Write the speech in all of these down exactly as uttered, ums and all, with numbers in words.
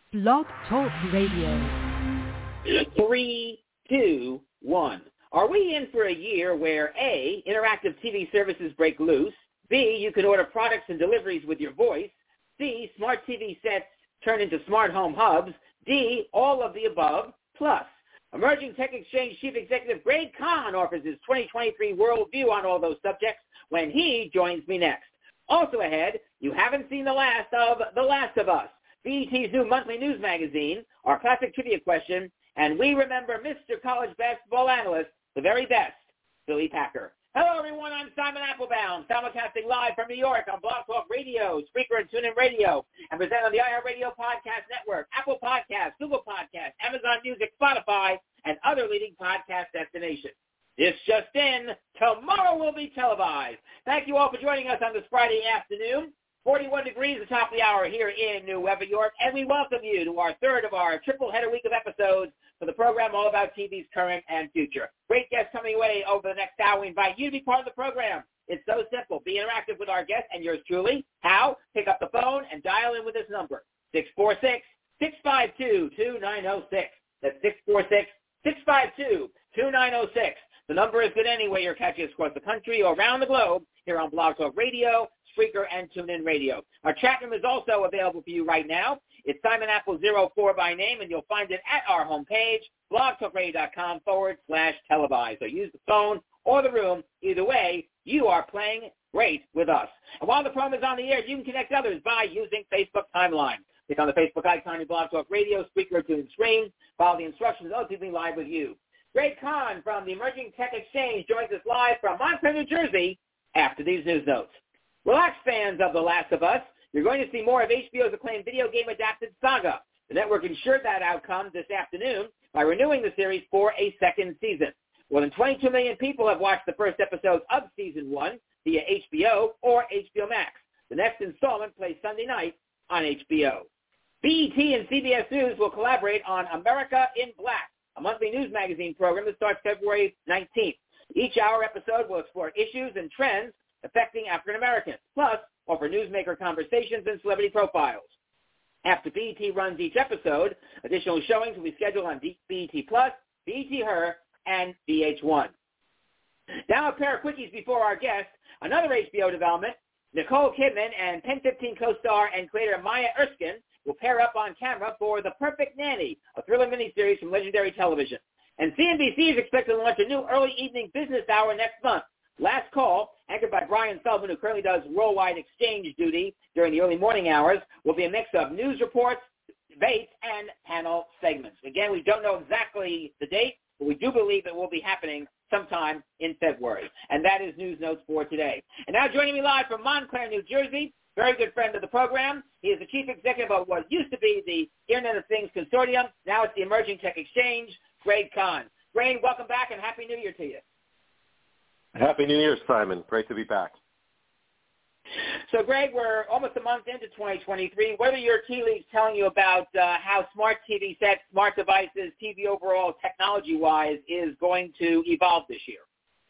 Blog Talk Radio. Three, two, one. Are we in for a year where A, interactive T V services break loose, B, you can order products and deliveries with your voice, C, smart T V sets turn into smart home hubs, D, all of the above, plus Emerging Tech Exchange Chief Executive Greg Kahn offers his twenty twenty-three worldview on all those subjects when he joins me next. Also ahead, you haven't seen the last of The Last of Us, B E T's new monthly news magazine, our classic trivia question, and we remember Mister College basketball analyst, the very best, Billy Packer. Hello, everyone. I'm Simon Applebaum, simulcasting live from New York on Blog Talk Radio, Spreaker, and TuneIn Radio, and present on the iHeartRadio Podcast Network, Apple Podcasts, Google Podcasts, Amazon Music, Spotify, and other leading podcast destinations. This just in, tomorrow will be televised. Thank you all for joining us on this Friday afternoon. forty-one degrees at the top of the hour here in New York, and we welcome you to our third of our triple-header week of episodes for the program all about T V's current and future. Great guests coming away over the next hour. We invite you to be part of the program. It's so simple. Be interactive with our guests and yours truly. How? Pick up the phone and dial in with this number, six four six, six five two, two nine zero six. That's six four six, six five two, two nine zero six. The number is good anyway. You're catching us across the country or around the globe here on Blog Talk Radio, Spreaker, and TuneIn Radio. Our chat room is also available for you right now. It's Simon Apple zero four by name, and you'll find it at our homepage, blogtalkradio.com forward slash televised. So use the phone or the room. Either way, you are playing great with us. And while the program is on the air, you can connect others by using Facebook Timeline. Click on the Facebook icon in Blog Talk Radio, Spreaker, TuneIn screen. Follow the instructions. They'll be live with you. Greg Kahn from the Emerging Tech Exchange joins us live from Montclair, New Jersey, after these news notes. Relax, fans of The Last of Us. You're going to see more of H B O's acclaimed video game adapted saga. The network ensured that outcome this afternoon by renewing the series for a second season. More than twenty-two million people have watched the first episodes of Season one via H B O or H B O Max. The next installment plays Sunday night on H B O. B E T and C B S News will collaborate on America in Black, a monthly news magazine program that starts February nineteenth. Each hour episode will explore issues and trends affecting African Americans, plus offer newsmaker conversations and celebrity profiles. After B E T runs each episode, additional showings will be scheduled on B E T Plus, B E T Her, and V H one. Now a pair of quickies before our guest. Another H B O development, Nicole Kidman and Pen fifteen co-star and creator Maya Erskine will pair up on camera for The Perfect Nanny, a thriller miniseries from Legendary Television. And C N B C is expected to launch a new early evening business hour next month. Last Call, anchored by Brian Sullivan, who currently does worldwide exchange duty during the early morning hours, will be a mix of news reports, debates, and panel segments. Again, we don't know exactly the date, but we do believe it will be happening sometime in February. And that is News Notes for today. And now joining me live from Montclair, New Jersey, very good friend of the program. He is the chief executive of what used to be the Internet of Things Consortium. Now it's the Emerging Tech Exchange, Greg Kahn. Greg, welcome back and Happy New Year to you. Happy New Year, Simon. Great to be back. So, Greg, we're almost a month into twenty twenty-three. What are your tea leaves telling you about uh, how smart T V sets, smart devices, T V overall, technology-wise, is going to evolve this year?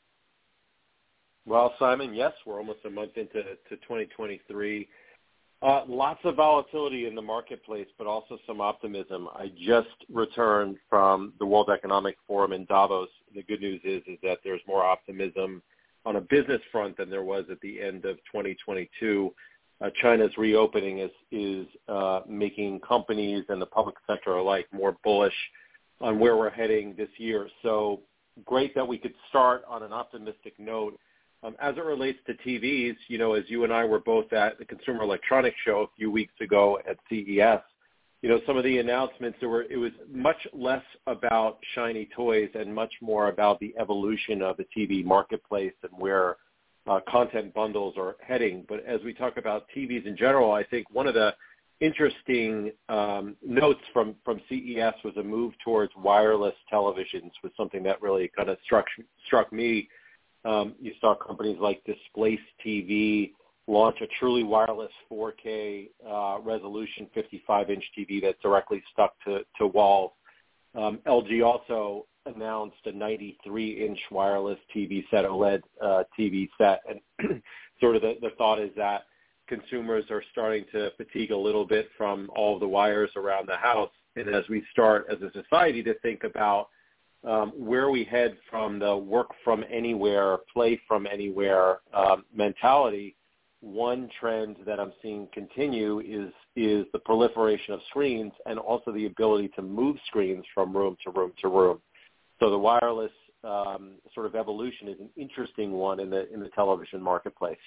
Well, Simon, yes, we're almost a month into to twenty twenty-three. Uh, lots of volatility in the marketplace, but also some optimism. I just returned from the World Economic Forum in Davos. The good news is, is that there's more optimism on a business front than there was at the end of twenty twenty-two. Uh, China's reopening is, is uh, making companies and the public sector alike more bullish on where we're heading this year. So great that we could start on an optimistic note. Um, as it relates to T Vs, you know, as you and I were both at the Consumer Electronics Show a few weeks ago at C E S, you know, some of the announcements, there were, it was much less about shiny toys and much more about the evolution of the T V marketplace and where uh, content bundles are heading. But as we talk about T Vs in general, I think one of the interesting um, notes from, from C E S was a move towards wireless televisions, was something that really kind of struck struck me. Um, you saw companies like Displace T V launch a truly wireless four K uh, resolution fifty-five inch T V that's directly stuck to, to walls. Um, L G also announced a ninety-three inch wireless T V set, OLED uh, T V set, and sort of the, the thought is that consumers are starting to fatigue a little bit from all of the wires around the house. And as we start as a society to think about um, where we head from the work from anywhere, play from anywhere um, mentality, one trend that I'm seeing continue is is the proliferation of screens and also the ability to move screens from room to room to room. So the wireless um, sort of evolution is an interesting one in the in the television marketplace.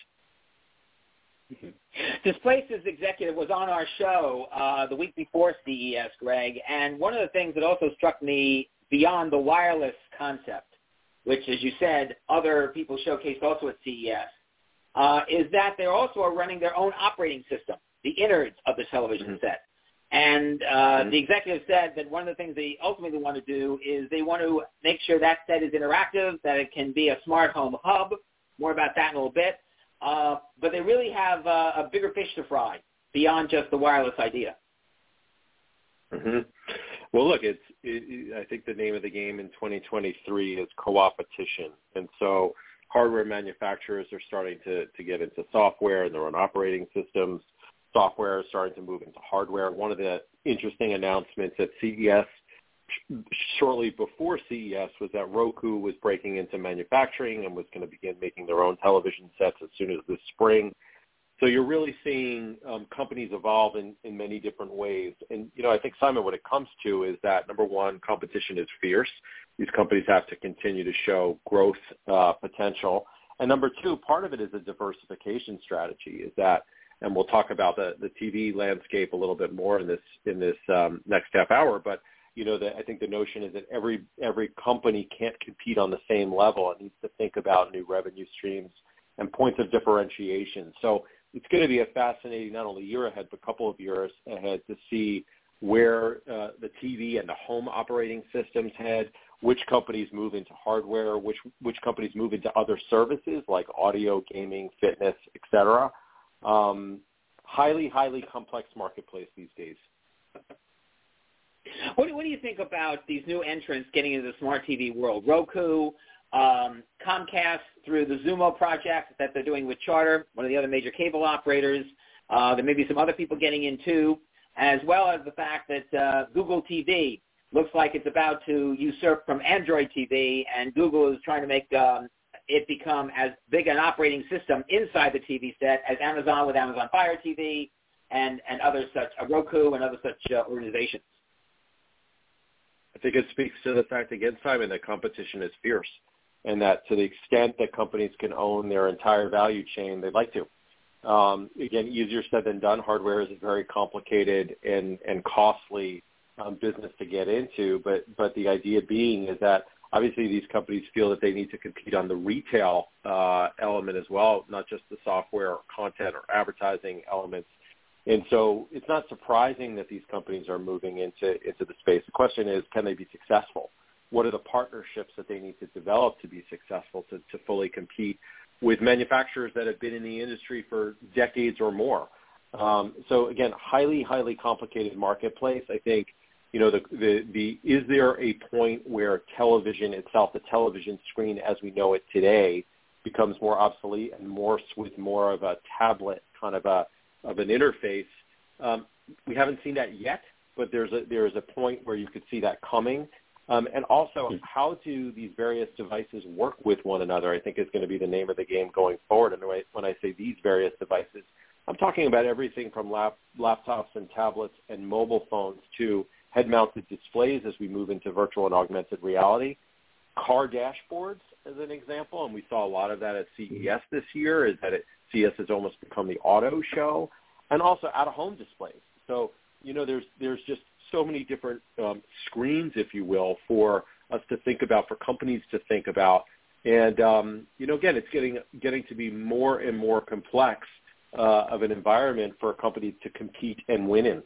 Displace's executive was on our show uh, the week before C E S, Greg, and one of the things that also struck me beyond the wireless concept, which, as you said, other people showcased also at C E S, uh, is that they also are running their own operating system, the innards of the television mm-hmm. set. And uh, mm-hmm. the executive said that one of the things they ultimately want to do is they want to make sure that set is interactive, that it can be a smart home hub. More about that in a little bit. Uh, but they really have uh, a bigger fish to fry beyond just the wireless idea. Mm-hmm. Well, look, it's. It, I think the name of the game in twenty twenty-three is co-opetition, and so hardware manufacturers are starting to, to get into software and their own operating systems. Software is starting to move into hardware. One of the interesting announcements at C E S shortly before C E S was that Roku was breaking into manufacturing and was going to begin making their own television sets as soon as this spring. So you're really seeing um, companies evolve in, in many different ways. And, you know, I think, Simon, what it comes to is that, number one, competition is fierce. These companies have to continue to show growth uh, potential. And number two, part of it is a diversification strategy, is that, and we'll talk about the, the T V landscape a little bit more in this in this um, next half hour, but you know, the, I think the notion is that every every company can't compete on the same level. It needs to think about new revenue streams and points of differentiation. So it's going to be a fascinating, not only year ahead, but a couple of years ahead to see where uh, the T V and the home operating systems head, which companies move into hardware, which which companies move into other services like audio, gaming, fitness, et cetera. Um, highly, highly complex marketplace these days. What do, what do you think about these new entrants getting into the smart T V world? Roku, um, Comcast through the Xumo project that they're doing with Charter, one of the other major cable operators. Uh, there may be some other people getting in too, as well as the fact that uh, Google T V looks like it's about to usurp from Android T V, and Google is trying to make um, it become as big an operating system inside the T V set as Amazon with Amazon Fire T V and, and other such, uh, Roku and other such uh, organizations. I think it speaks to the fact, again, Simon, that competition is fierce, and that to the extent that companies can own their entire value chain, they'd like to. Um, again, easier said than done. Hardware is a very complicated and, and costly um, business to get into, but, but the idea being is that obviously these companies feel that they need to compete on the retail uh, element as well, not just the software or content or advertising elements. And so it's not surprising that these companies are moving into, into the space. The question is, can they be successful? What are the partnerships that they need to develop to be successful, to, to fully compete with manufacturers that have been in the industry for decades or more? Um, so, again, highly, highly complicated marketplace. I think, you know, the, the, the is there a point where television itself, the television screen as we know it today, becomes more obsolete and more with more of a tablet kind of a of an interface? Um, we haven't seen that yet, but there's a there is a point where you could see that coming. Um, and also, how do these various devices work with one another, I think is going to be the name of the game going forward. And when I say these various devices, I'm talking about everything from lap, laptops and tablets and mobile phones to head-mounted displays as we move into virtual and augmented reality, car dashboards as an example, and we saw a lot of that at C E S this year, is that it, C E S has almost become the auto show, and also out-of-home displays. So, you know, there's there's just so many different um, screens, if you will, for us to think about, for companies to think about. And, um, you know, again, it's getting getting to be more and more complex uh, of an environment for a company to compete and win in.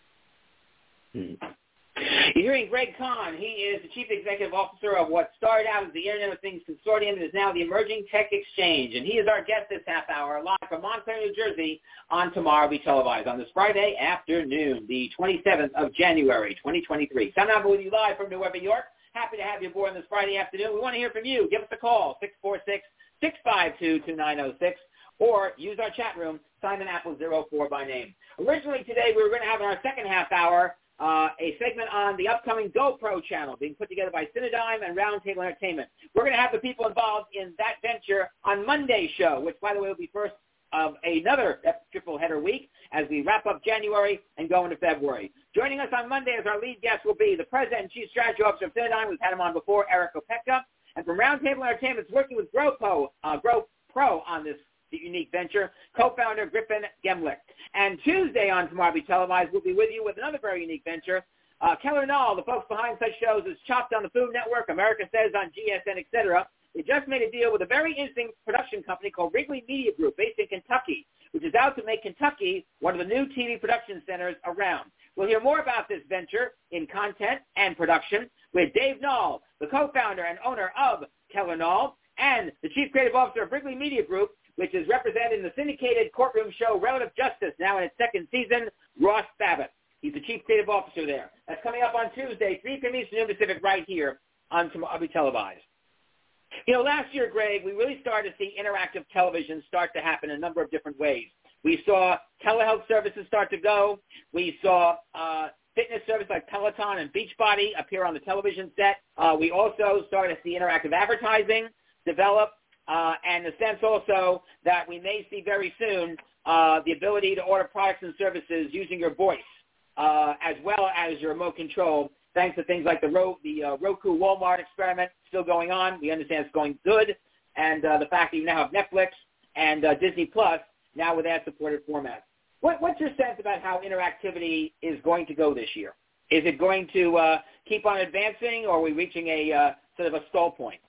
Hmm. You're hearing Greg Kahn. He is the Chief Executive Officer of what started out as the Internet of Things Consortium and is now the Emerging Tech Exchange. And he is our guest this half hour, live from Montclair, New Jersey, on Tomorrow Be Televised on this Friday afternoon, the twenty-seventh of January, twenty twenty-three. Simon Alba with you live from New York. York. Happy to have you aboard on this Friday afternoon. We want to hear from you. Give us a call, six four six, six five two, two nine zero six, or use our chat room, Simon Apple zero four by name. Originally today we were going to have in our second half hour uh, a segment on the upcoming GoPro channel being put together by Cinedigm and Roundtable Entertainment. We're going to have the people involved in that venture on Monday's show, which, by the way, will be first of another triple header week as we wrap up January and go into February. Joining us on Monday as our lead guest will be the President and Chief Strategy Officer of Cinedigm. We've had him on before, Eric Opeka. And from Roundtable Entertainment, working with GoPro, uh, GoPro on this unique venture, co-founder Griffin Gemlich. And Tuesday on Tomorrow Be Televised, we'll be with you with another very unique venture. Uh, Keller Nall, the folks behind such shows as Chopped on the Food Network, America Says on G S N, et cetera, they just made a deal with a very interesting production company called Wrigley Media Group based in Kentucky, which is out to make Kentucky one of the new T V production centers around. We'll hear more about this venture in content and production with Dave Nall, the co-founder and owner of Keller Nall, and the Chief Creative Officer of Wrigley Media Group, which is represented in the syndicated courtroom show Relative Justice, now in its second season, Ross Babbitt. He's the Chief Creative Officer there. That's coming up on Tuesday, three p.m. Eastern Pacific, right here on Tomorrow Be Televised. You know, last year, Greg, we really started to see interactive television start to happen in a number of different ways. We saw telehealth services start to go. We saw uh, fitness services like Peloton and Beachbody appear on the television set. Uh, we also started to see interactive advertising develop, uh, and the sense also that we may see very soon uh, the ability to order products and services using your voice uh, as well as your remote control, thanks to things like the, Ro- the uh, Roku Walmart experiment still going on. We understand it's going good. And uh, the fact that you now have Netflix and uh, Disney Plus now with ad-supported formats. What, what's your sense about how interactivity is going to go this year? Is it going to uh, keep on advancing, or are we reaching a uh, sort of a stall point?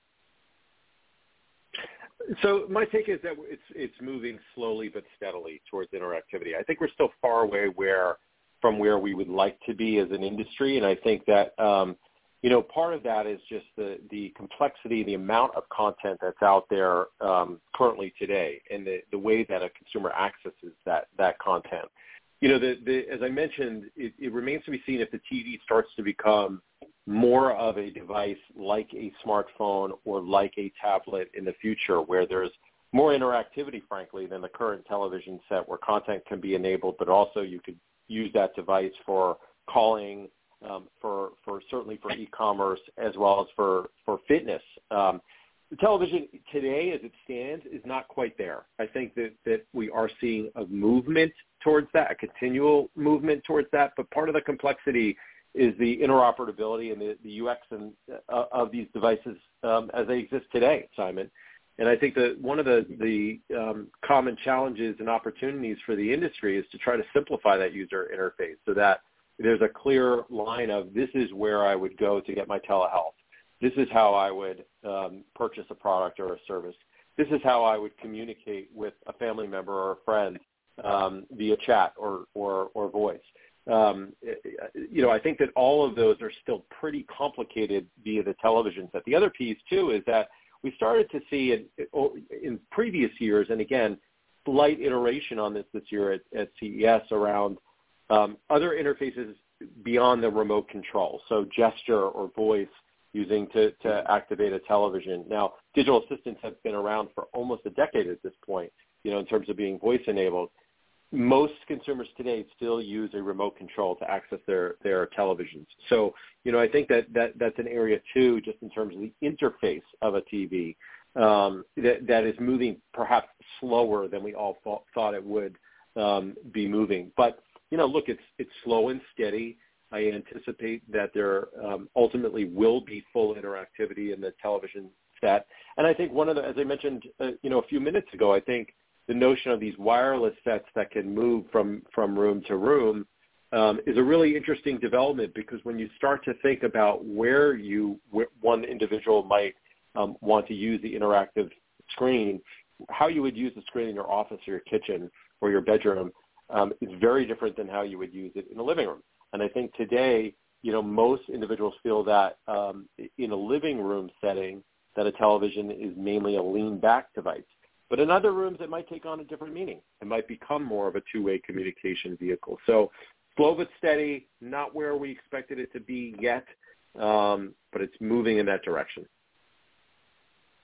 So my take is that it's it's moving slowly but steadily towards interactivity. I think we're still far away where from where we would like to be as an industry, and I think that um, you know part of that is just the the complexity, the amount of content that's out there um, currently today, and the, the way that a consumer accesses that that content. You know, the, the as I mentioned, it, it remains to be seen if the T V starts to become more of a device like a smartphone or like a tablet in the future, where there's more interactivity, frankly, than the current television set, where content can be enabled, but also you could use that device for calling, um, for for certainly for e-commerce, as well as for, for fitness. Um, the television today, as it stands, is not quite there. I think that, that we are seeing a movement towards that, a continual movement towards that, but part of the complexity is the interoperability and the, the U X and, uh, of these devices um, as they exist today, Simon. And I think that one of the, the um, common challenges and opportunities for the industry is to try to simplify that user interface so that there's a clear line of this is where I would go to get my telehealth. This is how I would um, purchase a product or a service. This is how I would communicate with a family member or a friend um, via chat or, or, or voice. Um, you know, I think that all of those are still pretty complicated via the television set. The other piece, too, is that we started to see in, in previous years, and again, slight iteration on this this year at, at C E S around um, other interfaces beyond the remote control, so gesture or voice using to, to activate a television. Now, digital assistants have been around for almost a decade at this point, you know, in terms of being voice-enabled. Most consumers today still use a remote control to access their, their televisions. So, you know, I think that, that that's an area, too, just in terms of the interface of a T V, um, that, that is moving perhaps slower than we all thought, thought it would um, be moving. But, you know, look, it's it's slow and steady. I anticipate that there um, ultimately will be full interactivity in the television set. And I think one of the, as I mentioned, uh, you know, a few minutes ago, I think the notion of these wireless sets that can move from, from room to room um, is a really interesting development, because when you start to think about where you, where one individual might um, want to use the interactive screen, how you would use the screen in your office or your kitchen or your bedroom um, is very different than how you would use it in the living room. And I think today, you know, most individuals feel that um, in a living room setting that a television is mainly a lean-back device. But in other rooms, it might take on a different meaning. It might become more of a two-way communication vehicle. So slow but steady, not where we expected it to be yet, um, but it's moving in that direction.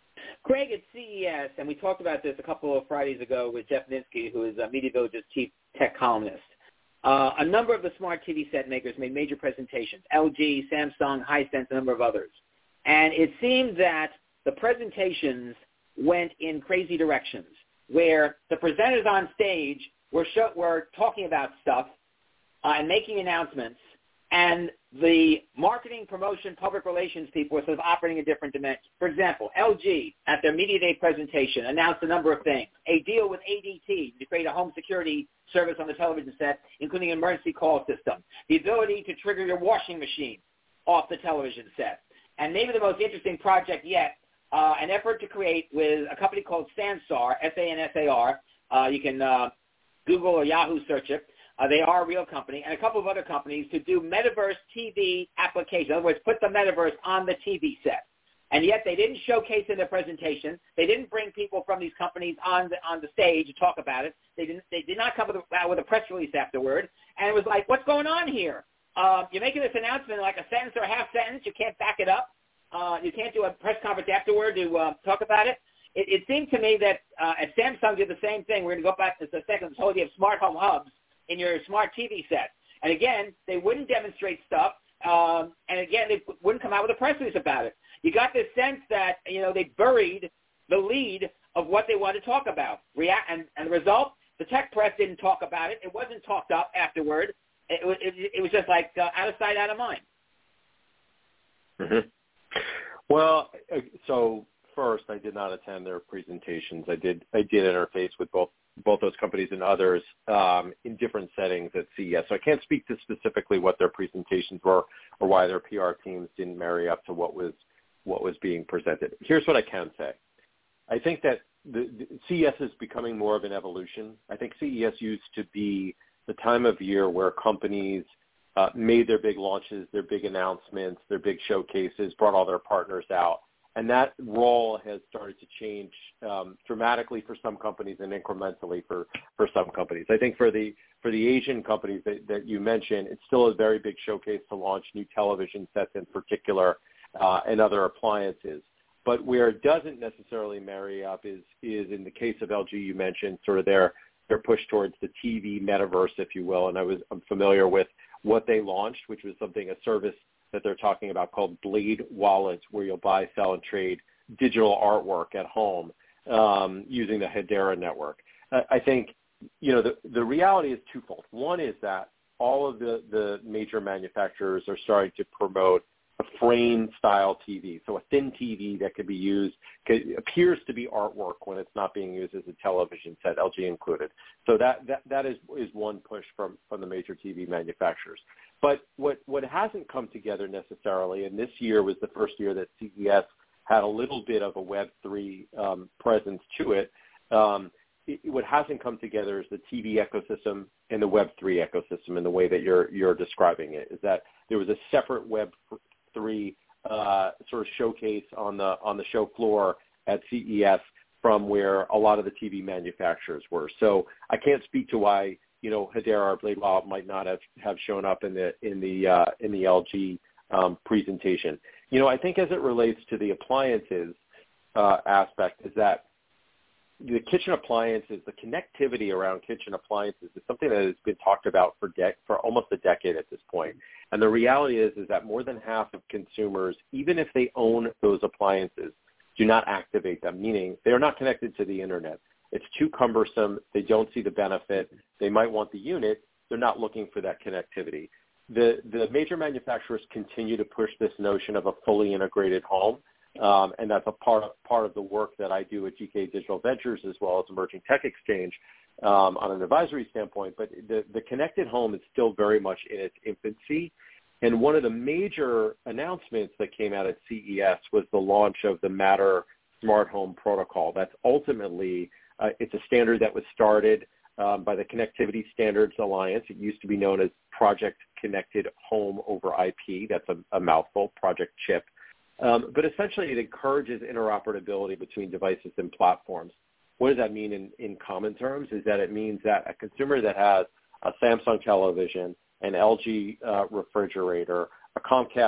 Craig, at C E S, and we talked about this a couple of Fridays ago with Jeff Minsky, who is uh, Media Village's chief tech columnist. Uh, a number of the smart T V set makers made major presentations, L G, Samsung, Hisense, a number of others. And it seemed that the presentations went in crazy directions, where the presenters on stage were, show, were talking about stuff uh, and making announcements, and the marketing, promotion, public relations people were sort of operating in different dimensions. For example, L G, at their Media Day presentation, announced a number of things. A deal with A D T to create a home security service on the television set, including an emergency call system. The ability to trigger your washing machine off the television set. And maybe the most interesting project yet, uh, an effort to create with a company called Sansar, S A N S A R. Uh, you can uh, Google or Yahoo search it. Uh, they are a real company, and a couple of other companies to do metaverse T V applications. In other words, put the metaverse on the T V set. And yet they didn't showcase in their presentation. They didn't bring people from these companies on the on the stage to talk about it. They didn't. They did not come with a, with a press release afterward. And it was like, what's going on here? Uh, you're making this announcement like a sentence or a half sentence. You can't back it up. Uh, you can't do a press conference afterward to uh, talk about it. It, it seemed to me that uh, at Samsung did the same thing. We're going to go back to the second. This whole idea of smart home hubs in your smart T V set. And again, they wouldn't demonstrate stuff. Um, and again, they wouldn't come out with a press release about it. You got this sense that, you know, they buried the lead of what they wanted to talk about. React, and, and the result, the tech press didn't talk about it. It wasn't talked up afterward. It was, it, it was just like uh, out of sight, out of mind. Mm-hmm. Well, so first, I did not attend their presentations. I did I did interface with both both those companies and others um, in different settings at C E S. So I can't speak to specifically what their presentations were or why their P R teams didn't marry up to what was what was being presented. Here's what I can say. I think that the, the C E S is becoming more of an evolution. I think C E S used to be the time of year where companies uh, made their big launches, their big announcements, their big showcases, brought all their partners out. And that role has started to change um, dramatically for some companies and incrementally for, for some companies. I think for the for the Asian companies that, that you mentioned, it's still a very big showcase to launch new television sets in particular uh, and other appliances. But where it doesn't necessarily marry up is is in the case of L G, you mentioned sort of their their push towards the T V metaverse, if you will. And I was I'm familiar with what they launched, which was something a service that they're talking about called Blade Wallets, where you'll buy, sell, and trade digital artwork at home um, using the Hedera network. I, I think, you know, the, the reality is twofold. One is that all of the, the major manufacturers are starting to promote a frame-style T V, so a thin T V that could be used, could, appears to be artwork when it's not being used as a television set, L G included. So that, that, that is, is one push from, from the major T V manufacturers. But what, what hasn't come together necessarily, and this year was the first year that C E S had a little bit of a Web three um, presence to it, um, it, what hasn't come together is the T V ecosystem and the Web three ecosystem in the way that you're, you're describing it, is that there was a separate Web three uh, sort of showcase on the on the show floor at C E S from where a lot of the T V manufacturers were. So I can't speak to why, you know, Hedera or Blade Wallet might not have, have shown up in the in the uh, in the L G um, presentation. You know, I think as it relates to the appliances uh, aspect is that the kitchen appliances, the connectivity around kitchen appliances is something that has been talked about for de- for almost a decade at this point. And the reality is, is that more than half of consumers, even if they own those appliances, do not activate them, meaning they're not connected to the internet. It's too cumbersome. They don't see the benefit. They might want the unit. They're not looking for that connectivity. The, the major manufacturers continue to push this notion of a fully integrated home. Um, and that's a part of, part of the work that I do at G K Digital Ventures as well as Emerging Tech Exchange um, on an advisory standpoint. But the, the connected home is still very much in its infancy. And one of the major announcements that came out at C E S was the launch of the Matter Smart Home Protocol. That's ultimately, uh, it's a standard that was started um, by the Connectivity Standards Alliance. It used to be known as Project Connected Home over I P. That's a, a mouthful, Project CHIP. Um, but essentially it encourages interoperability between devices and platforms. What does that mean in, in common terms? Is that it means that a consumer that has a Samsung television, an L G uh, refrigerator, a Comcast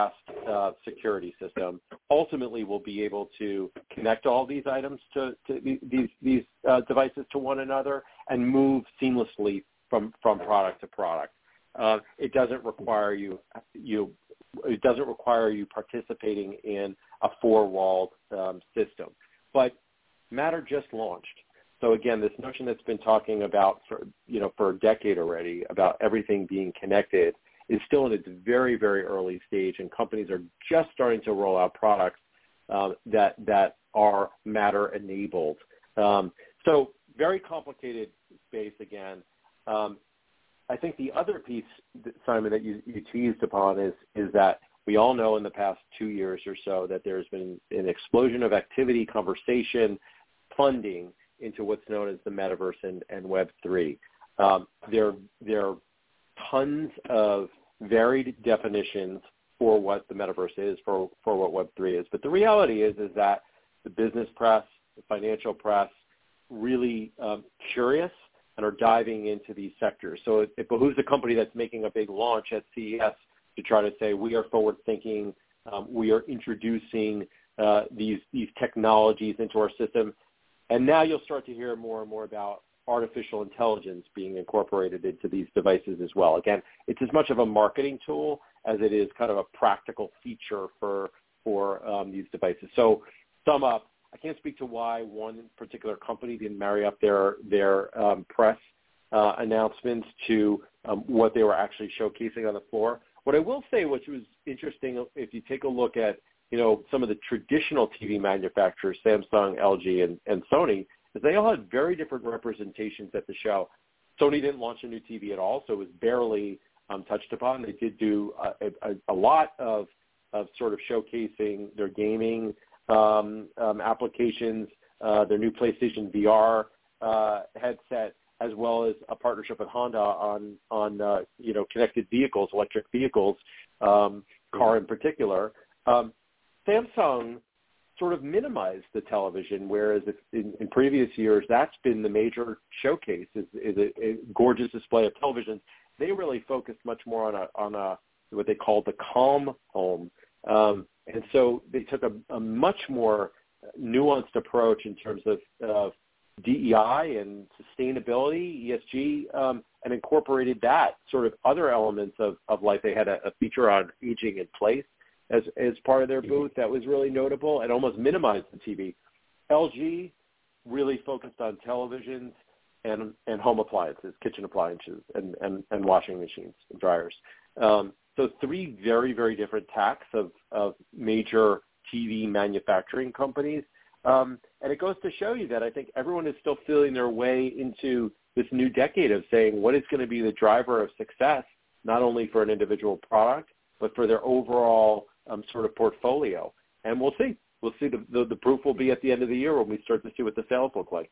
uh, security system, ultimately will be able to connect all these items to, to these these uh, devices to one another and move seamlessly from, from product to product. Uh, it doesn't require you you it doesn't require you participating in a four-walled um, system. But Matter just launched. So again, this notion that's been talking about for you know for a decade already about everything being connected is still in its very, very early stage, and companies are just starting to roll out products um, that that are Matter enabled. Um, so very complicated space again. Um, I think the other piece, Simon, that you, you teased upon is is that we all know in the past two years or so that there's been an explosion of activity, conversation, funding into what's known as the metaverse and, and Web three. Um, there, there are tons of varied definitions for what the metaverse is, for, for what Web three is. But the reality is is that the business press, the financial press, really um, curious and are diving into these sectors. So it, it behooves a company that's making a big launch at C E S to try to say we are forward-thinking, um, we are introducing uh, these these technologies into our system. And now you'll start to hear more and more about artificial intelligence being incorporated into these devices as well. Again, it's as much of a marketing tool as it is kind of a practical feature for for um, these devices. So sum up, I can't speak to why one particular company didn't marry up their their um, press uh, announcements to um, what they were actually showcasing on the floor. What I will say, which was interesting, if you take a look at you know some of the traditional T V manufacturers, Samsung, L G, and, and Sony, is they all had very different representations at the show. Sony didn't launch a new T V at all, so it was barely um, touched upon. They did do a, a, a lot of of sort of showcasing their gaming um, um, applications, uh, their new PlayStation V R uh, headset, as well as a partnership with Honda on on uh, you know connected vehicles, electric vehicles, um, car in particular. Um, Samsung sort of minimized the television, whereas if in, in previous years that's been the major showcase is, is a, a gorgeous display of televisions. They really focused much more on a on a what they called the calm home, um, and so they took a, a much more nuanced approach in terms of uh, D E I and sustainability, E S G, um, and incorporated that sort of other elements of, of life. They had a, a feature on aging in place as as part of their booth that was really notable and almost minimized the T V. L G really focused on televisions and and home appliances, kitchen appliances, and, and, and washing machines and dryers. Um, so three very, very different tacks of, of major T V manufacturing companies. Um, and it goes to show you that I think everyone is still feeling their way into this new decade of saying what is going to be the driver of success, not only for an individual product, but for their overall um, sort of portfolio. And we'll see. We'll see. The, the, the proof will be at the end of the year when we start to see what the sales look like.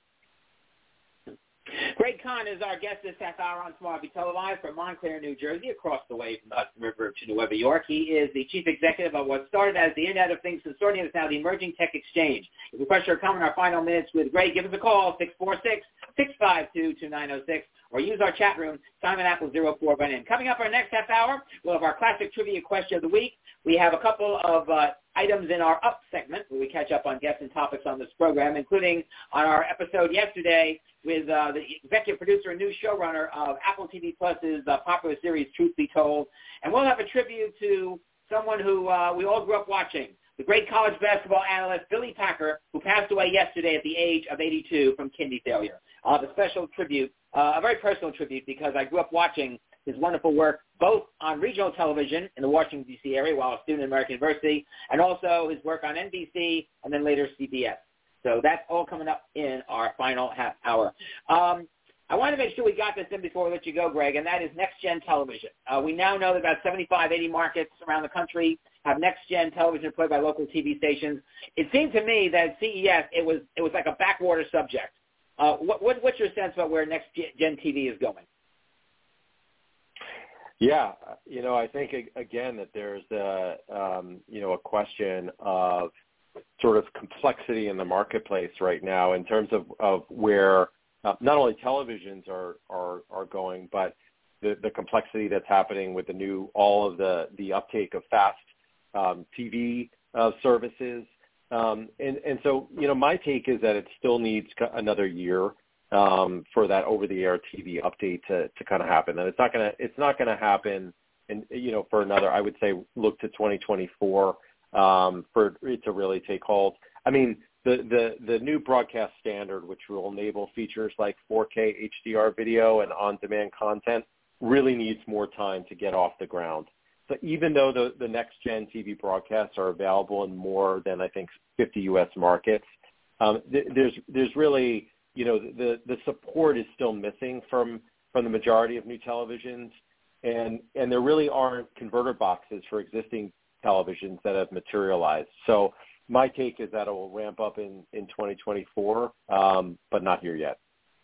Greg Kahn is our guest this half hour on Smart Be Televised from Montclair, New Jersey, across the way from the Hudson River to New York. York. He is the chief executive of what started as the Internet of Things Consortium is now the Emerging Tech Exchange. If you question or comment in our final minutes with Greg, give us a call, six four six, six five two, two nine zero six, or use our chat room, Simon Apple zero four by name. Coming up our next half hour, we'll have our classic trivia question of the week. We have a couple of uh, items in our Up segment where we catch up on guests and topics on this program, including on our episode yesterday with uh, the executive producer and new showrunner of Apple T V Plus's uh, popular series, Truth Be Told. And we'll have a tribute to someone who uh, we all grew up watching, the great college basketball analyst Billy Packer, who passed away yesterday at the age of eighty-two from kidney failure. I'll have a special tribute, uh, a very personal tribute, because I grew up watching his wonderful work both on regional television in the Washington, D C area while a student at American University, and also his work on N B C and then later C B S. So that's all coming up in our final half hour. Um, I want to make sure we got this in before we let you go, Greg, and that is next-gen television. Uh, we now know that about seventy-five, eighty markets around the country have next-gen television played by local T V stations. It seemed to me that at C E S it was it was like a backwater subject. Uh, what, what, what's your sense about where next-gen T V is going? Yeah, you know, I think, again, that there's a, um, you know, a question of sort of complexity in the marketplace right now in terms of, of where uh, not only televisions are, are, are going, but the, the complexity that's happening with the new, all of the, the uptake of fast um, T V uh, services. Um, and, and so, you know, my take is that it still needs another year um, for that over-the-air T V update to, to kind of happen. And it's not going to it's not going to happen, and you know, for another, I would say, look to twenty twenty-four um, for it to really take hold. I mean, the, the, the new broadcast standard, which will enable features like four K H D R video and on-demand content, really needs more time to get off the ground. So even though the, the next-gen T V broadcasts are available in more than, I think, fifty U S markets, um, th- there's there's really, you know, the, the support is still missing from, from the majority of new televisions, and, and there really aren't converter boxes for existing televisions that have materialized. So my take is that it will ramp up in, in twenty twenty-four, um, but not here yet.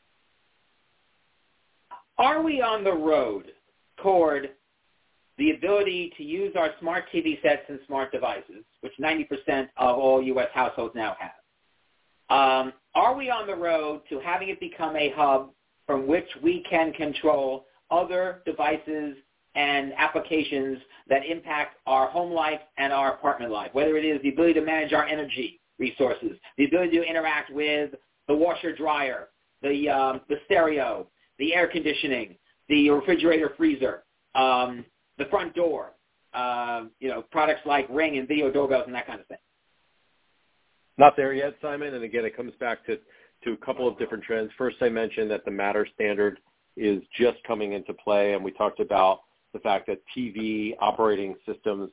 Are we on the road toward the ability to use our smart T V sets and smart devices, which ninety percent of all U S households now have? Um, are we on the road to having it become a hub from which we can control other devices and applications that impact our home life and our apartment life, whether it is the ability to manage our energy resources, the ability to interact with the washer dryer, the, um, the stereo, the air conditioning, the refrigerator freezer, um, the front door, uh, you know, products like Ring and video doorbells and that kind of thing? Not there yet, Simon. And again, it comes back to, to a couple of different trends. First, I mentioned that the Matter standard is just coming into play, and we talked about the fact that T V operating systems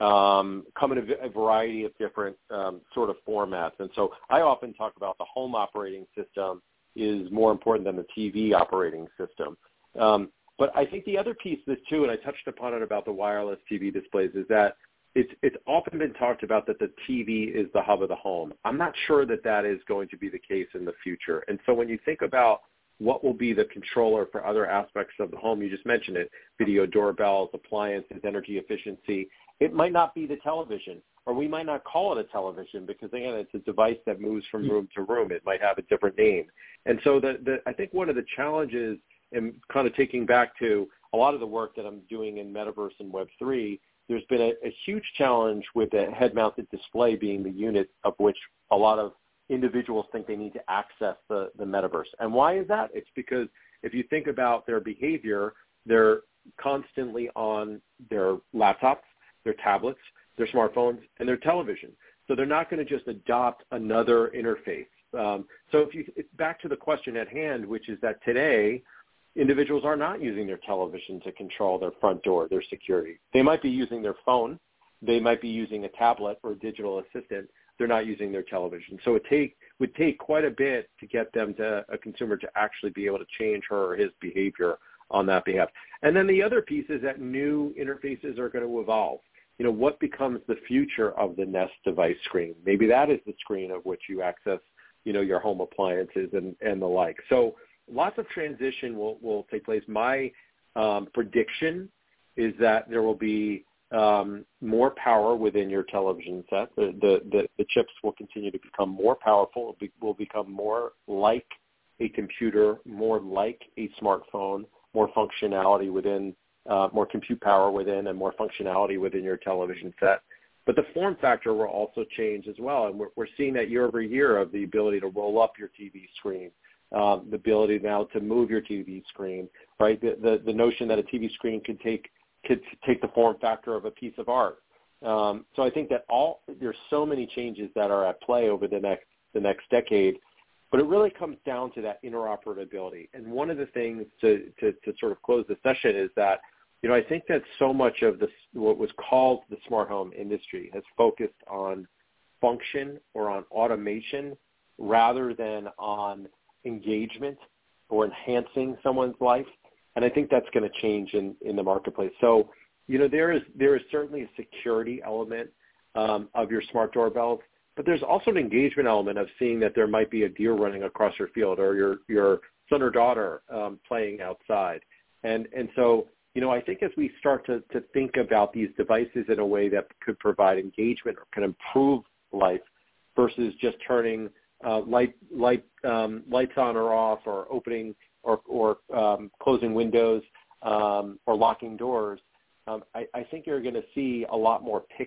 um, come in a, a variety of different um, sort of formats. And so I often talk about the home operating system is more important than the T V operating system. Um, but I think the other piece of this too, and I touched upon it about the wireless T V displays, is that it's, it's often been talked about that the T V is the hub of the home. I'm not sure that that is going to be the case in the future. And so when you think about what will be the controller for other aspects of the home, you just mentioned it, video doorbells, appliances, energy efficiency, it might not be the television, or we might not call it a television because, again, it's a device that moves from room to room. It might have a different name. And so the, the, I think one of the challenges, and kind of taking back to a lot of the work that I'm doing in Metaverse and Web three, there's been a, a huge challenge with the head-mounted display being the unit of which a lot of individuals think they need to access the, the metaverse. And why is that? It's because if you think about their behavior, they're constantly on their laptops, their tablets, their smartphones, and their television. So they're not going to just adopt another interface. Um, so if you it's back to the question at hand, which is that today, individuals are not using their television to control their front door, their security. They might be using their phone. They might be using a tablet or a digital assistant. They're not using their television. So it take, would take quite a bit to get them to a consumer to actually be able to change her or his behavior on that behalf. And then the other piece is that new interfaces are going to evolve. You know, what becomes the future of the Nest device screen? Maybe that is the screen of which you access, you know, your home appliances and, and the like. So lots of transition will, will take place. My um, prediction is that there will be Um, more power within your television set. The, the, the, the chips will continue to become more powerful, will, be, will become more like a computer, more like a smartphone, more functionality within, uh, more compute power within, and more functionality within your television set. But the form factor will also change as well, and we're, we're seeing that year over year of the ability to roll up your T V screen, um, the ability now to move your T V screen, right? The, the, the notion that a T V screen could take could take the form factor of a piece of art. Um, so I think that all there's so many changes that are at play over the next the next decade, but it really comes down to that interoperability. And one of the things to, to, to sort of close the session is that, you know, I think that so much of this, what was called the smart home industry, has focused on function or on automation rather than on engagement or enhancing someone's life. And I think that's going to change in, in the marketplace. So, you know, there is there is certainly a security element um, of your smart doorbells, but there's also an engagement element of seeing that there might be a deer running across your field or your, your son or daughter um, playing outside. And and so, you know, I think as we start to, to think about these devices in a way that could provide engagement or can improve life versus just turning uh, light light um, lights on or off or opening or, or um, closing windows um, or locking doors, um, I, I think you're going to see a lot more pickup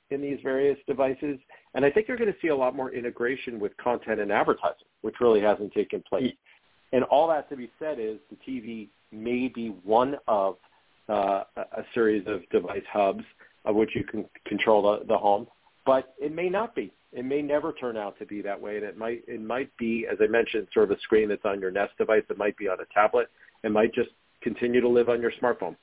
in these various devices. And I think you're going to see a lot more integration with content and advertising, which really hasn't taken place. And all that to be said is the T V may be one of uh, a series of device hubs of which you can control the, the home, but it may not be. It may never turn out to be that way, and it might it might be, as I mentioned, sort of a screen that's on your Nest device. It might be on a tablet. It might just continue to live on your smartphone.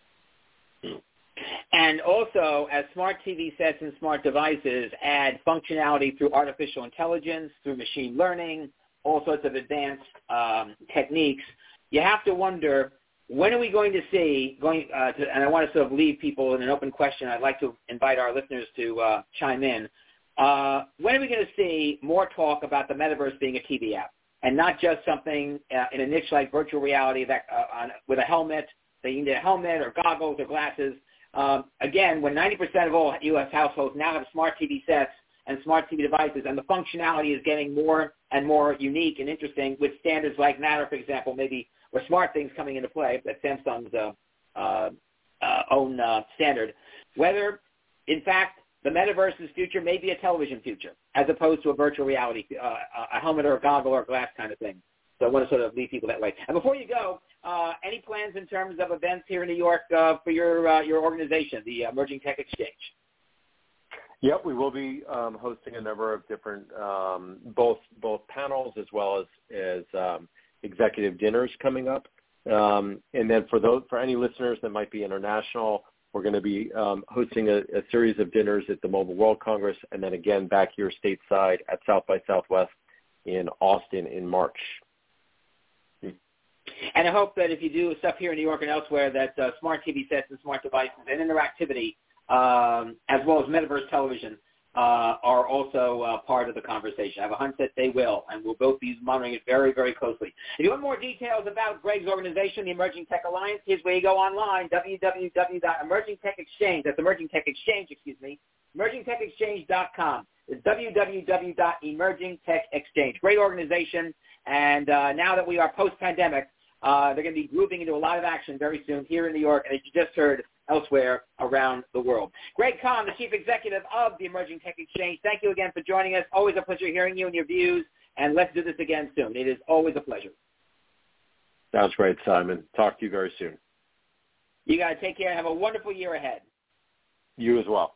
And also, as smart T V sets and smart devices add functionality through artificial intelligence, through machine learning, all sorts of advanced um, techniques, you have to wonder, when are we going to see, going uh, to, and I want to sort of leave people in an open question. I'd like to invite our listeners to uh, chime in. Uh, when are we going to see more talk about the metaverse being a T V app and not just something uh, in a niche like virtual reality that uh, on, with a helmet, that you need a helmet or goggles or glasses? Um, again, when ninety percent of all U S households now have smart T V sets and smart T V devices, and the functionality is getting more and more unique and interesting with standards like Matter, for example, maybe, or smart things coming into play, that's Samsung's uh, uh, uh, own uh, standard, whether, in fact, the metaverse's future may be a television future as opposed to a virtual reality, uh, a helmet or a goggle or a glass kind of thing. So I want to sort of leave people that way. And before you go, uh, any plans in terms of events here in New York uh, for your uh, your organization, the Emerging Tech Exchange? Yep, we will be um, hosting a number of different, um, both both panels as well as as um, executive dinners coming up. Um, and then for those for any listeners that might be international, we're going to be um, hosting a, a series of dinners at the Mobile World Congress, and then again back here stateside at South by Southwest in Austin in March. And I hope that if you do stuff here in New York and elsewhere, that uh, smart T V sets and smart devices and interactivity, um, as well as metaverse television, uh, are also uh, part of the conversation. I have a hunch that they will, and we'll both be monitoring it very, very closely. If you want more details about Greg's organization, the Emerging Tech Alliance, here's where you go online, w w w dot emerging tech exchange, that's Emerging Tech Exchange, excuse me, emerging tech exchange dot com. It's w w w dot emerging tech exchange. Great organization, and uh, now that we are post-pandemic, Uh, they're going to be grouping into a lot of action very soon here in New York, and as you just heard, elsewhere around the world. Greg Conn, the Chief Executive of the Emerging Tech Exchange, thank you again for joining us. Always a pleasure hearing you and your views, and let's do this again soon. It is always a pleasure. Sounds great, Simon. Talk to you very soon. You got to take care and have a wonderful year ahead. You as well.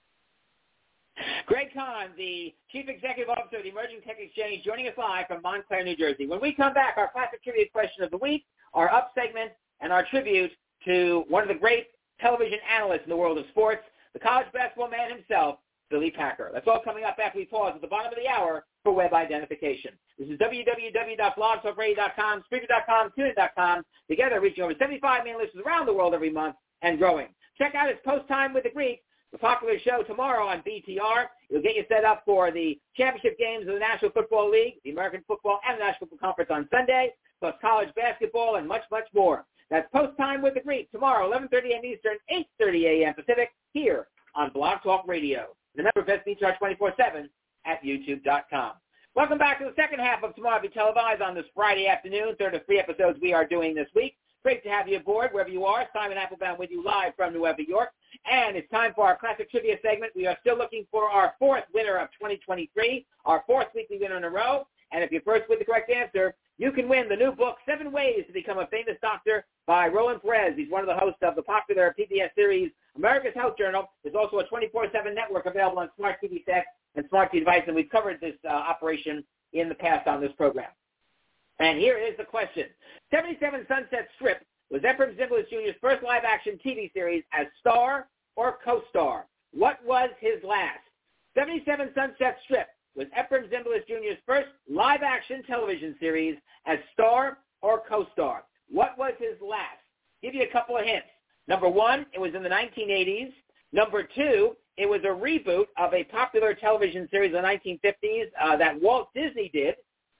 Greg Conn, the Chief Executive Officer of the Emerging Tech Exchange, joining us live from Montclair, New Jersey. When we come back, our classic trivia question of the week, our up segment, and our tribute to one of the great television analysts in the world of sports, the college basketball man himself, Billy Packer. That's all coming up after we pause at the bottom of the hour for web identification. This is w w w dot blog talk radio dot com, Spreaker dot com, TuneIn dot com, together reaching over seventy-five million listeners around the world every month and growing. Check out his Post Time with the Greek, the popular show tomorrow on B T R. It'll get you set up for the championship games of the National Football League, the American Football and the National Football Conference on Sunday, plus college basketball and much, much more. That's Post Time with the Greek tomorrow, eleven thirty a.m. Eastern, eight thirty a.m. Pacific, here on Blog Talk Radio. Remember, Best B T R twenty-four seven at youtube dot com. Welcome back to the second half of Tomorrow Be Televised on this Friday afternoon, third of three episodes we are doing this week. Great to have you aboard wherever you are. Simon Applebaum with you live from New York. And it's time for our classic trivia segment. We are still looking for our fourth winner of twenty twenty-three, our fourth weekly winner in a row. And if you're first with the correct answer, you can win the new book, Seven Ways to Become a Famous Doctor by Roland Perez. He's one of the hosts of the popular P B S series, America's Health Journal. There's also a twenty-four seven network available on smart T V sets and smart T V devices. And we've covered this uh, operation in the past on this program. And here is the question. seventy-seven Sunset Strip was Efrem Zimbalist Junior's first live-action T V series as star or co-star. What was his last? seventy-seven Sunset Strip was Efrem Zimbalist Junior's first live-action television series as star or co-star. What was his last? Give you a couple of hints. Number one, it was in the nineteen eighties. Number two, it was a reboot of a popular television series in the nineteen fifties uh, that Walt Disney did.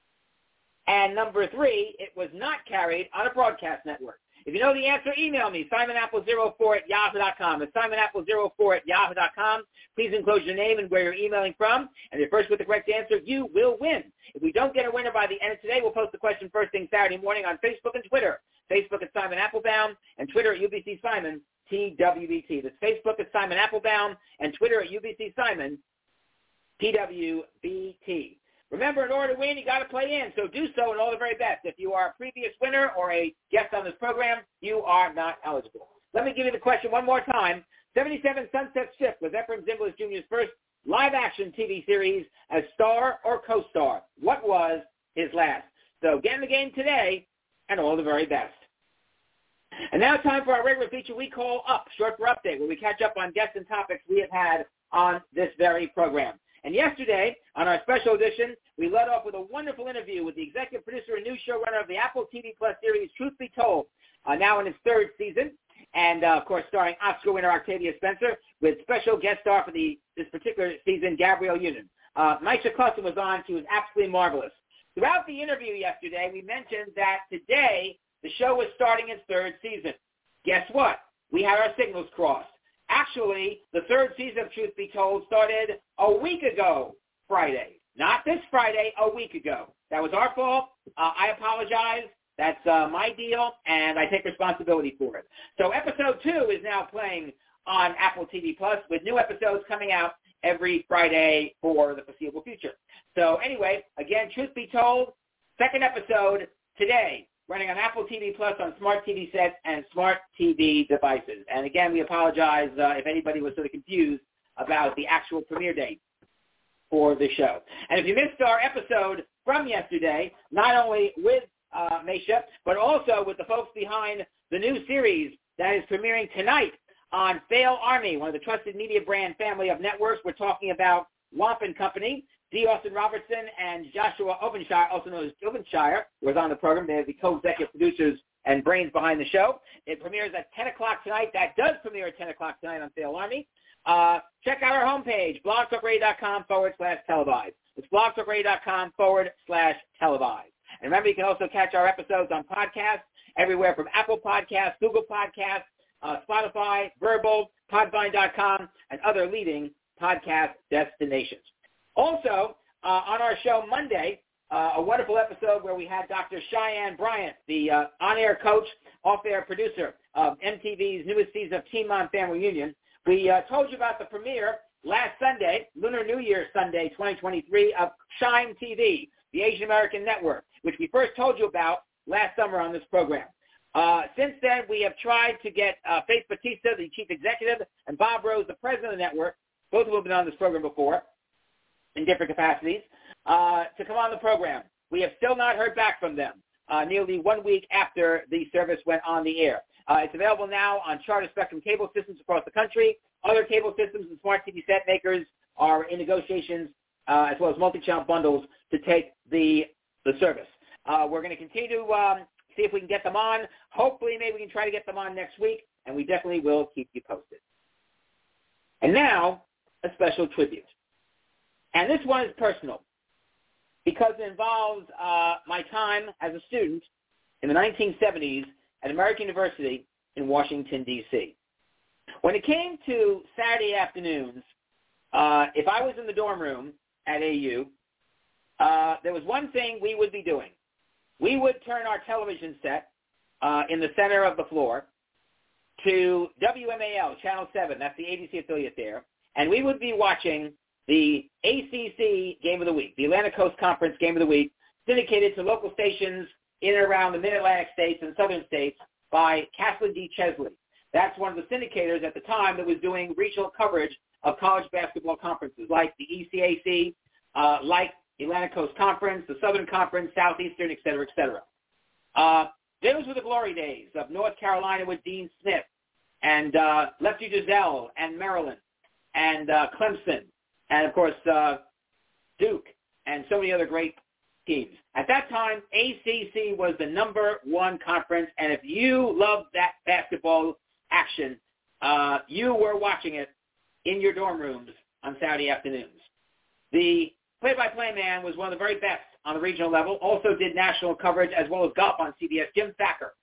And number three, it was not carried on a broadcast network. If you know the answer, email me, simon apple zero four at yahoo dot com. It's simon apple zero four at yahoo dot com. Please enclose your name and where you're emailing from. And if you're first with the correct answer, you will win. If we don't get a winner by the end of today, we'll post the question first thing Saturday morning on Facebook and Twitter. Facebook at Simon Applebaum and Twitter at U B C Simon T W B T. That's Facebook at Simon Applebaum and Twitter at U B C Simon, T W B T. Remember, in order to win, you got to play in, so do so and all the very best. If you are a previous winner or a guest on this program, you are not eligible. Let me give you the question one more time. seventy-seven Sunset Shift was Efrem Zimbalist Junior's first live-action T V series as star or co-star. What was his last? So get in the game today, and all the very best. And now time for our regular feature we call Up, short for Update, where we catch up on guests and topics we have had on this very program. And yesterday, on our special edition, we led off with a wonderful interview with the executive producer and new showrunner of the Apple T V Plus series, Truth Be Told, uh, now in its third season, and, uh, of course, starring Oscar winner Octavia Spencer, with special guest star for the this particular season, Gabrielle Union. Uh, Maisha Clutton was on. She was absolutely marvelous. Throughout the interview yesterday, we mentioned that today the show was starting its third season. Guess what? We had our signals crossed. Actually, the third season of Truth Be Told started a week ago Friday. Not this Friday, a week ago. That was our fault. Uh, I apologize. That's uh, my deal, and I take responsibility for it. So episode two is now playing on Apple T V Plus, with new episodes coming out every Friday for the foreseeable future. So anyway, again, Truth Be Told, second episode today, running on Apple T V Plus on smart T V sets and smart T V devices. And again, we apologize uh, if anybody was sort of confused about the actual premiere date for the show. And if you missed our episode from yesterday, not only with uh, Maisha, but also with the folks behind the new series that is premiering tonight on Fail Army, one of the trusted media brand family of networks. We're talking about Wamp and Company. D. Austin Robertson and Joshua Ovenshire, also known as Ovenshire, was on the program. They're the co-executive producers and brains behind the show. It premieres at ten o'clock tonight. That does premiere at ten o'clock tonight on Fail Army. Uh, check out our homepage, blogtalkradio.com forward slash televised. It's blogtalkradio.com forward slash televised. And remember, you can also catch our episodes on podcasts everywhere from Apple Podcasts, Google Podcasts, uh, Spotify, Verbal, Podvine dot com, and other leading podcast destinations. Also, uh, on our show Monday, uh, a wonderful episode where we had Doctor Cheyenne Bryant, the uh, on-air coach, off-air producer of M T V's newest season of Teen Mom Family Reunion. We uh, told you about the premiere last Sunday, Lunar New Year Sunday, twenty twenty-three, of Shime T V, the Asian American network, which we first told you about last summer on this program. Uh, since then, we have tried to get uh, Faith Batista, the chief executive, and Bob Rose, the president of the network, both of whom have been on this program before in different capacities, uh, to come on the program. We have still not heard back from them uh, nearly one week after the service went on the air. Uh, it's available now on Charter Spectrum cable systems across the country. Other cable systems and smart T V set makers are in negotiations, uh, as well as multi-channel bundles, to take the the service. Uh, we're going to continue to um, see if we can get them on. Hopefully, maybe we can try to get them on next week, and we definitely will keep you posted. And now, a special tribute. And this one is personal because it involves uh, my time as a student in the nineteen seventies at American University in Washington, D C When it came to Saturday afternoons, uh, if I was in the dorm room at A U, uh, there was one thing we would be doing. We would turn our television set uh, in the center of the floor to W M A L, Channel seven, that's the A B C affiliate there, and we would be watching the A C C Game of the Week, the Atlantic Coast Conference Game of the Week, syndicated to local stations in and around the Mid-Atlantic states and southern states by Caslin D. Chesley. That's one of the syndicators at the time that was doing regional coverage of college basketball conferences like the E C A C, uh, like the Atlantic Coast Conference, the Southern Conference, Southeastern, et cetera, et cetera. Uh, those were the glory days of North Carolina with Dean Smith and uh, Lefty Driesell and Maryland and uh, Clemson and, of course, uh, Duke and so many other great teams. At that time, A C C was the number one conference, and if you loved that basketball action, uh, you were watching it in your dorm rooms on Saturday afternoons. The play-by-play man was one of the very best on the regional level, also did national coverage as well as golf on C B S, Jim Thacker.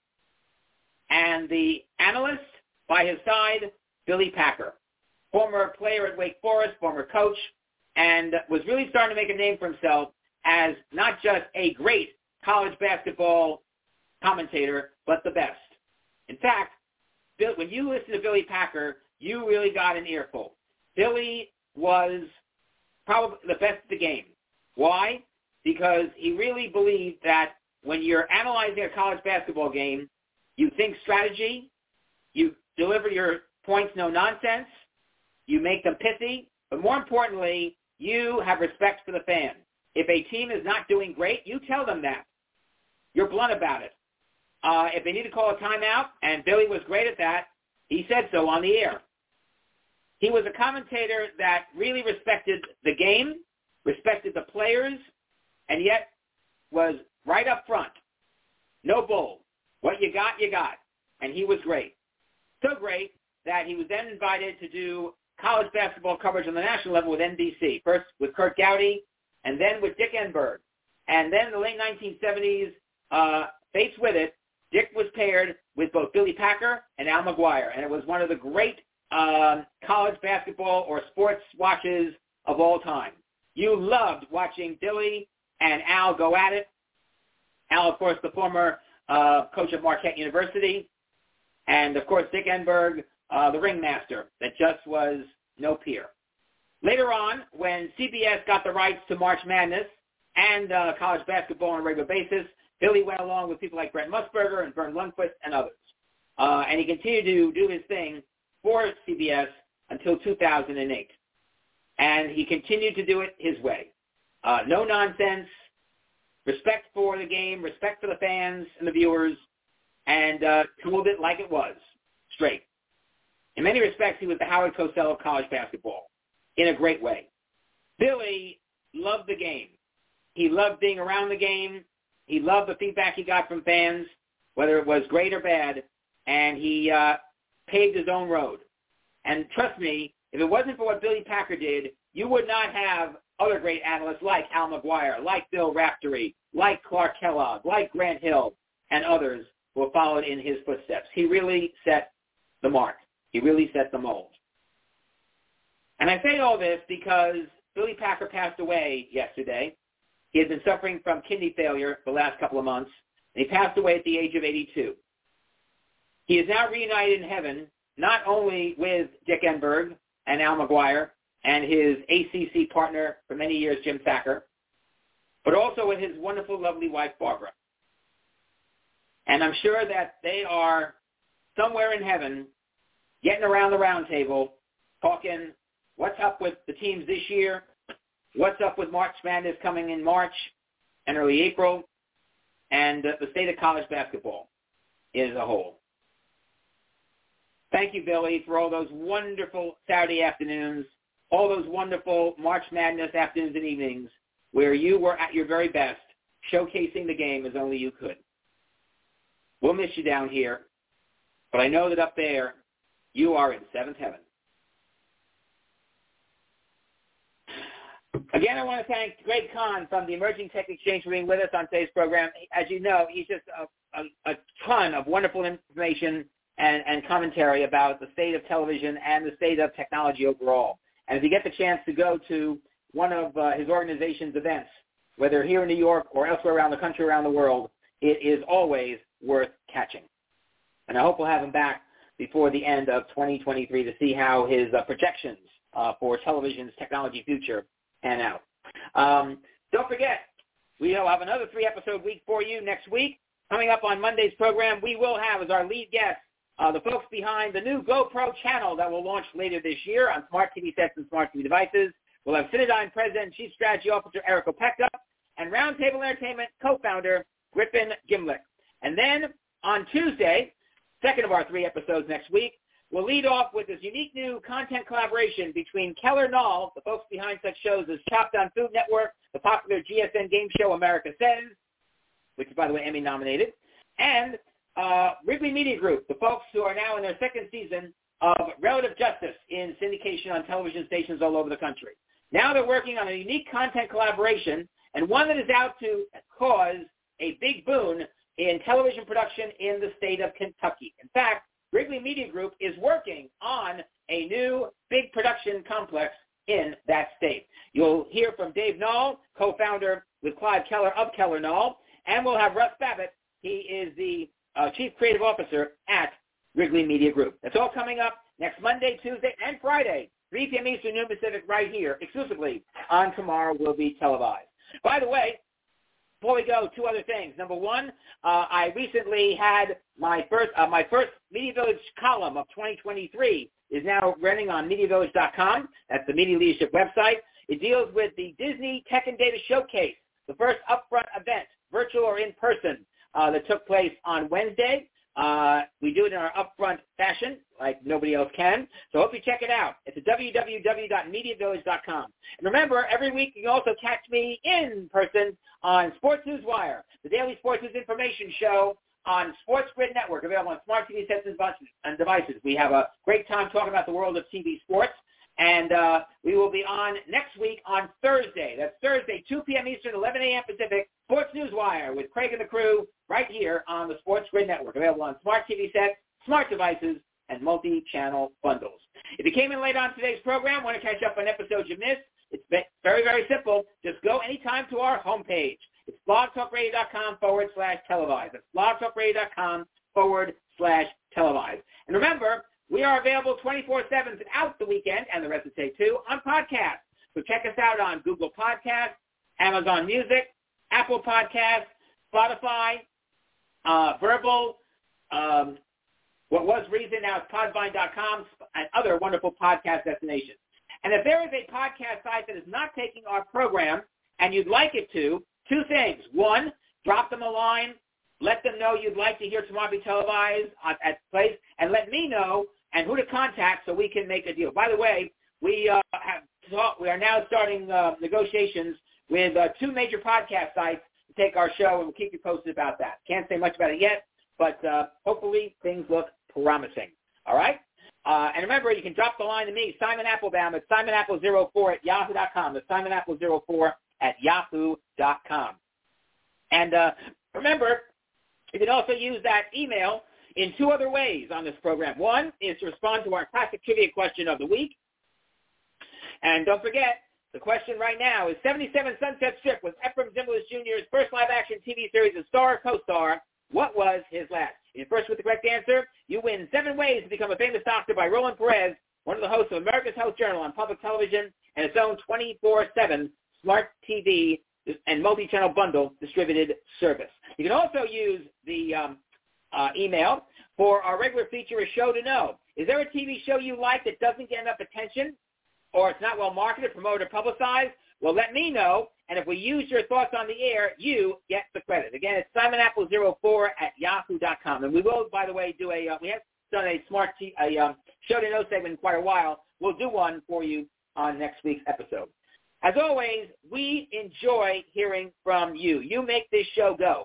And the analyst by his side, Billy Packer, former player at Wake Forest, former coach, and was really starting to make a name for himself as not just a great college basketball commentator, but the best. In fact, Bill, when you listen to Billy Packer, you really got an earful. Billy was probably the best at the game. Why? Because he really believed that when you're analyzing a college basketball game, you think strategy, you deliver your points no nonsense, you make them pithy, but more importantly, you have respect for the fan. If a team is not doing great, you tell them that. You're blunt about it. Uh, if they need to call a timeout, and Billy was great at that, he said so on the air. He was a commentator that really respected the game, respected the players, and yet was right up front. No bull. What you got, you got. And he was great. So great that he was then invited to do college basketball coverage on the national level with N B C, first with Kurt Gowdy, and then with Dick Enberg. And then in the late nineteen seventies, uh, faced with it, Dick was paired with both Billy Packer and Al McGuire, and it was one of the great uh, college basketball or sports watches of all time. You loved watching Billy and Al go at it. Al, of course, the former uh, coach of Marquette University, and, of course, Dick Enberg, uh, the ringmaster that just was no peer. Later on, when C B S got the rights to March Madness and uh, college basketball on a regular basis, Billy went along with people like Brent Musburger and Vern Lundquist and others. Uh, and he continued to do his thing for C B S until two thousand eight. And he continued to do it his way. Uh, no nonsense, respect for the game, respect for the fans and the viewers, and uh, told it like it was, straight. In many respects, he was the Howard Cosell of college basketball, in a great way. Billy loved the game. He loved being around the game. He loved the feedback he got from fans, whether it was great or bad, and he uh, paved his own road. And trust me, if it wasn't for what Billy Packer did, you would not have other great analysts like Al McGuire, like Bill Raftery, like Clark Kellogg, like Grant Hill, and others who have followed in his footsteps. He really set the mark. He really set the mold. And I say all this because Billy Packer passed away yesterday. He had been suffering from kidney failure the last couple of months, and he passed away at the age of eighty-two. He is now reunited in heaven, not only with Dick Enberg and Al McGuire and his A C C partner for many years, Jim Thacker, but also with his wonderful, lovely wife, Barbara. And I'm sure that they are somewhere in heaven getting around the round table talking what's up with the teams this year, what's up with March Madness coming in March and early April, and uh, the state of college basketball as a whole. Thank you, Billy, for all those wonderful Saturday afternoons, all those wonderful March Madness afternoons and evenings where you were at your very best, showcasing the game as only you could. We'll miss you down here, but I know that up there you are in seventh heaven. Again, I want to thank Greg Kahn from the Emerging Tech Exchange for being with us on today's program. As you know, he's just a, a, a ton of wonderful information and, and commentary about the state of television and the state of technology overall. And if you get the chance to go to one of uh, his organization's events, whether here in New York or elsewhere around the country, around the world, it is always worth catching. And I hope we'll have him back before the end of twenty twenty-three to see how his uh, projections uh, for television's technology future pan out. Um, don't forget, we'll have another three-episode week for you next week. Coming up on Monday's program, we will have as our lead guest uh, the folks behind the new GoPro channel that will launch later this year on smart T V sets and smart T V devices. We'll have Cinedigm President and Chief Strategy Officer Eric Opeka and Roundtable Entertainment co-founder Griffin Gimlick. And then on Tuesday, second of our three episodes next week, we'll lead off with this unique new content collaboration between Keller Nall, the folks behind such shows as Chopped on Food Network, the popular G S N game show America Says, which is, by the way, Emmy nominated, and uh, Wrigley Media Group, the folks who are now in their second season of Relative Justice in syndication on television stations all over the country. Now they're working on a unique content collaboration, and one that is out to cause a big boon in television production in the state of Kentucky. In fact, Wrigley Media Group is working on a new big production complex in that state. You'll hear from Dave Nall, co-founder with Clive Keller of Keller Nall, and we'll have Russ Babbitt. He is the uh, Chief Creative Officer at Wrigley Media Group. That's all coming up next Monday, Tuesday, and Friday, three p.m. Eastern, noon Pacific, right here, exclusively on Tomorrow Will Be Televised. By the way, before we go, two other things. Number one, uh, I recently had my first uh, my first Media Village column of twenty twenty-three is now running on media village dot com. That's the Media Leadership website. It deals with the Disney Tech and Data Showcase, the first upfront event, virtual or in person, uh, that took place on Wednesday. Uh, we do it in our upfront fashion, like nobody else can. So I hope you check it out. It's at w w w dot media village dot com. And remember, every week you can also catch me in person on Sports News Wire, the daily sports news information show on Sports Grid Network, available on smart T V sets and devices. We have a great time talking about the world of T V sports. And uh, we will be on next week on Thursday. That's Thursday, two p.m. Eastern, eleven a.m. Pacific, Sports News Wire with Craig and the crew right here on the Sports Grid Network, available on smart T V sets, smart devices, and multi-channel bundles. If you came in late on today's program, want to catch up on episodes you missed, it's very, very simple. Just go anytime to our homepage. It's blogtalkradio.com forward slash televised. It's blogtalkradio.com forward slash televised. And remember, we are available twenty-four seven throughout the weekend and the rest of the day, too, on podcasts. So check us out on Google Podcasts, Amazon Music, Apple Podcasts, Spotify, uh, Verbal, um, what was Reason, now it's podvine dot com, and other wonderful podcast destinations. And if there is a podcast site that is not taking our program and you'd like it to, two things. One, drop them a line. Let them know you'd like to hear Tomorrow Be Televised at, at place, and let me know and who to contact so we can make a deal. By the way, we uh, have talk, we are now starting uh, negotiations with uh, two major podcast sites to take our show, and we'll keep you posted about that. Can't say much about it yet, but uh, hopefully things look promising. All right? Uh, and remember, you can drop the line to me, Simon Applebaum, at simon apple zero four at yahoo dot com. That's simon apple zero four at yahoo dot com. And uh, remember, you can also use that email in two other ways on this program. One is to respond to our classic trivia question of the week. And don't forget, the question right now is seventy-seven Sunset Strip with Ephraim Zimbalist Junior's first live-action T V series as star or co-star. What was his last? If you're first with the correct answer, you win seven ways to become a famous doctor by Roland Perez, one of the hosts of America's Health Journal on public television and its own twenty-four seven smart T V and multi-channel bundle distributed service. You can also use the um, uh, email for our regular feature, A Show to Know. Is there a T V show you like that doesn't get enough attention, or it's not well marketed, promoted, or publicized? Well, let me know, and if we use your thoughts on the air, you get the credit. Again, it's simon apple zero four at yahoo dot com. And we will, by the way, do a, uh, we have done a smart t- a um, Show to Know segment in quite a while. We'll do one for you on next week's episode. As always, we enjoy hearing from you. You make this show go.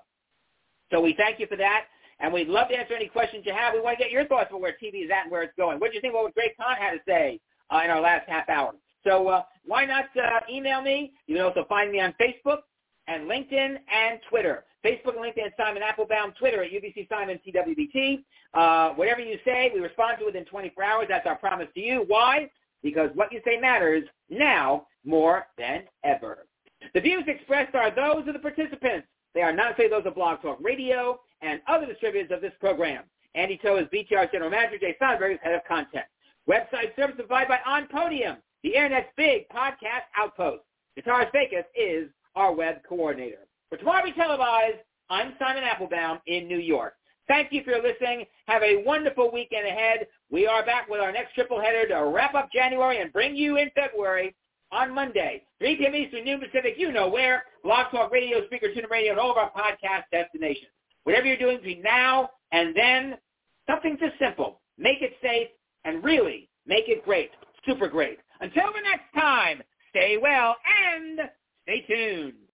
So we thank you for that, and we'd love to answer any questions you have. We want to get your thoughts on where T V is at and where it's going. What do you think about what Greg Kahn had to say uh, in our last half hour? So uh, why not uh, email me? You can also find me on Facebook and LinkedIn and Twitter. Facebook and LinkedIn, Simon Applebaum. Twitter at U B C Simon T W B T. Uh, whatever you say, we respond to within twenty-four hours. That's our promise to you. Why? Because what you say matters now more than ever. The views expressed are those of the participants. They are not say those of Blog Talk Radio and other distributors of this program. Andy Toe is B T R's General Manager. Jay Sonberg is Head of Content. Website service provided by On Podium, the Internet's big podcast outpost. Guitarist Vekas is our web coordinator. For Tomorrow Be Televised, I'm Simon Applebaum in New York. Thank you for listening. Have a wonderful weekend ahead. We are back with our next triple header to wrap up January and bring you in February on Monday, three p.m. Eastern, noon Pacific, you know where, Blog Talk Radio, Speaker, TuneIn Radio, and all of our podcast destinations. Whatever you're doing between now and then, something just simple. Make it safe and really make it great, super great. Until the next time, stay well and stay tuned.